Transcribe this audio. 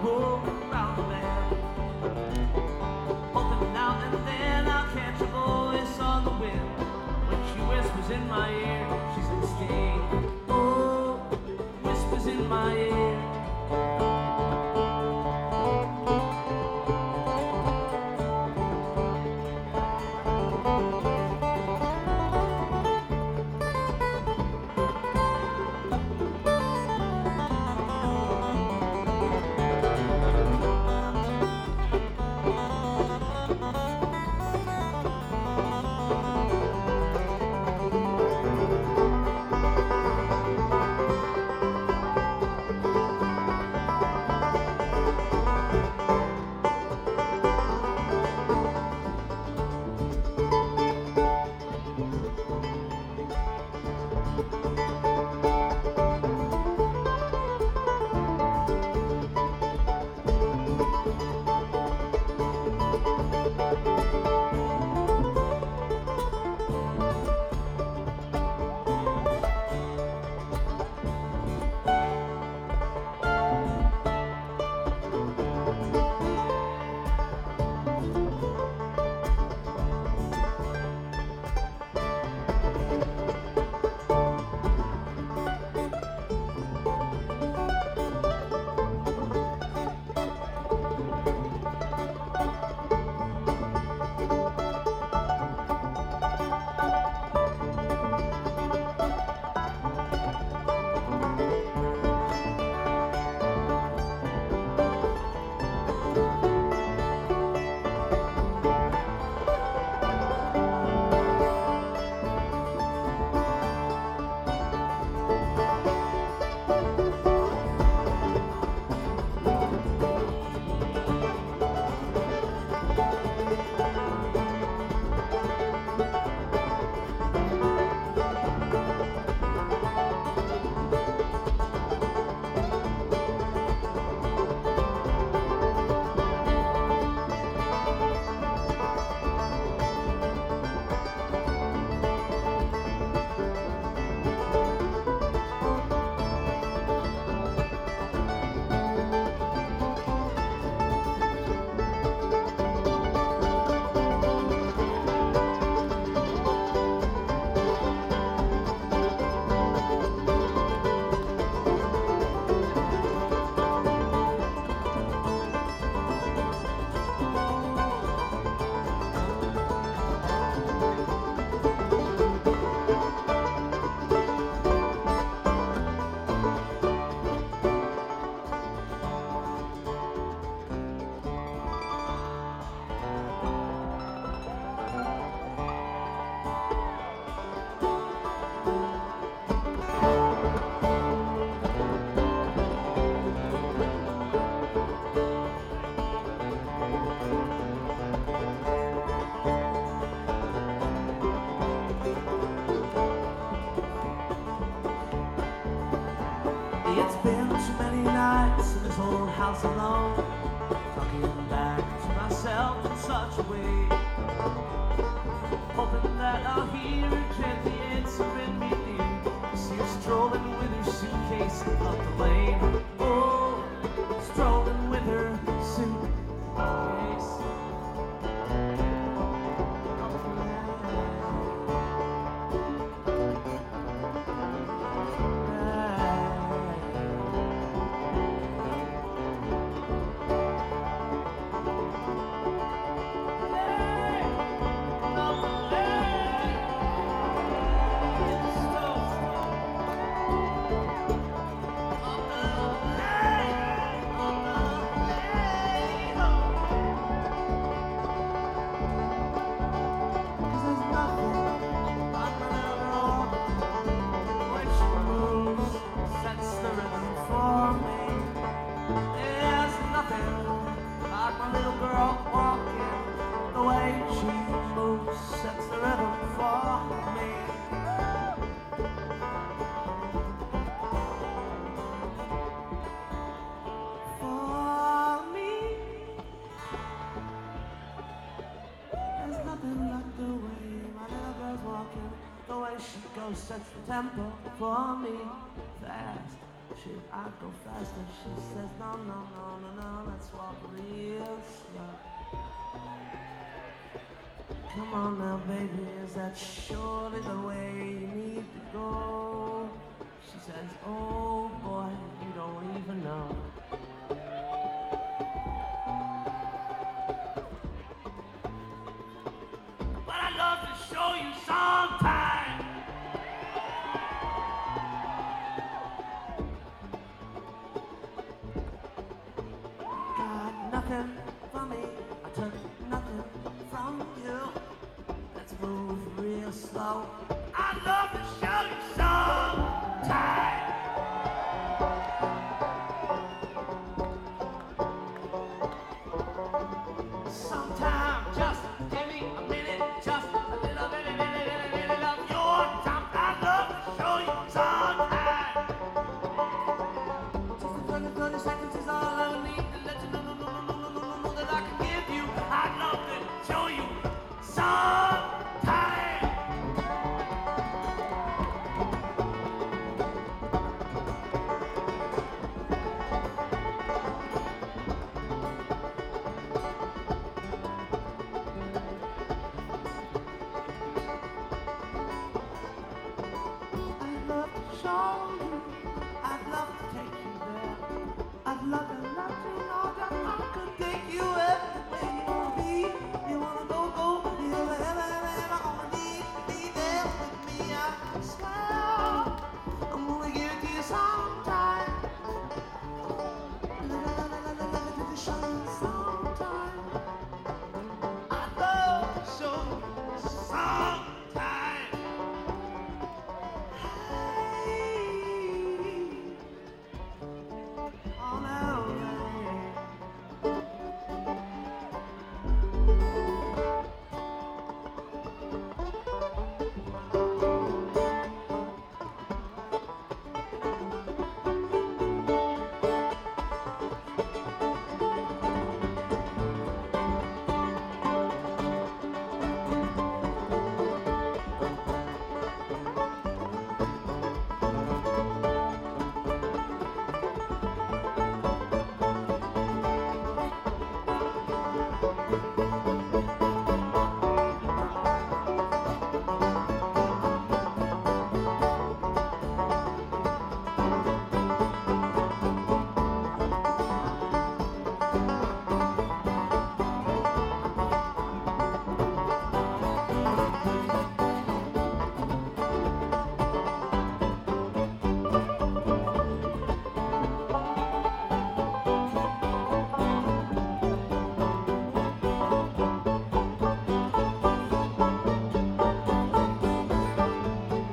roll around the land. Hoping now and then I'll catch a voice on the wind. When she whispers in my ear, she says, stay. Oh, whispers in my ear. It's been too many nights in this old house alone, talking back to myself in such a way, hoping that I'll hear her gently answering me near. See her strolling with her suitcase up the lane. Oh, strolling with her suitcase. Sets the tempo for me fast. Should I go faster? She says no, no, no, no, no, Come on now, baby, is that surely the way you need to go? She says, oh boy, you don't even know. But I'd love to show you sometime. Got nothing for me.